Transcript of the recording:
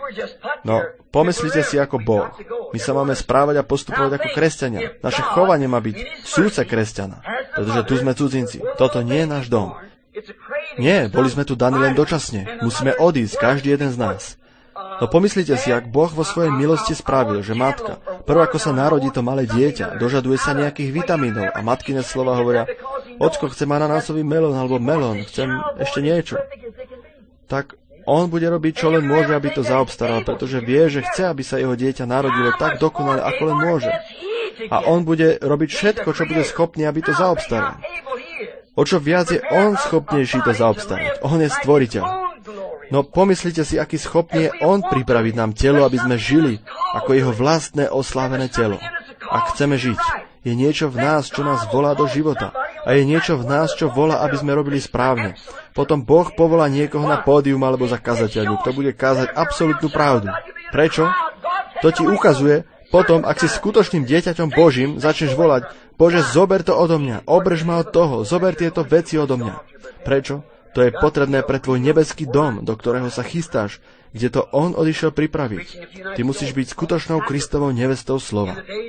No, pomyslite si ako Boh. My sa máme správať a postupovať ako kresťania. Naše chovanie má byť súce kresťana. Pretože tu sme cudzinci. Toto nie je náš dom. Nie, boli sme tu daní len dočasne. Musíme odísť, každý jeden z nás. No pomyslite si, ak Boh vo svojej milosti spravil, že matka, prv ako sa narodí to malé dieťa, dožaduje sa nejakých vitamínov a matkine slova hovoria: Ocko, chcem ananásový melón alebo melón, chcem ešte niečo. Tak on bude robiť, čo len môže, aby to zaobstaral, pretože vie, že chce, aby sa jeho dieťa narodilo tak dokonale, ako len môže. A on bude robiť všetko, čo bude schopný, aby to zaobstaral. O čo viac je on schopnejší to zaobstarať. On je stvoriteľ. No pomyslite si, aký schopný je on pripraviť nám telo, aby sme žili ako jeho vlastné oslávené telo. Ak chceme žiť, je niečo v nás, čo nás volá do života. A je niečo v nás, čo volá, aby sme robili správne. Potom Boh povolá niekoho na pódium alebo za kazateľu, kto bude kázať absolútnu pravdu. Prečo? To ti ukazuje, potom, ak si skutočným dieťaťom Božím, začneš volať: Bože, zober to odo mňa, obrež ma od toho, zober tieto veci odo mňa. Prečo? To je potrebné pre tvoj nebeský dom, do ktorého sa chystáš, kde to on odišiel pripraviť. Ty musíš byť skutočnou Kristovou nevestou slova.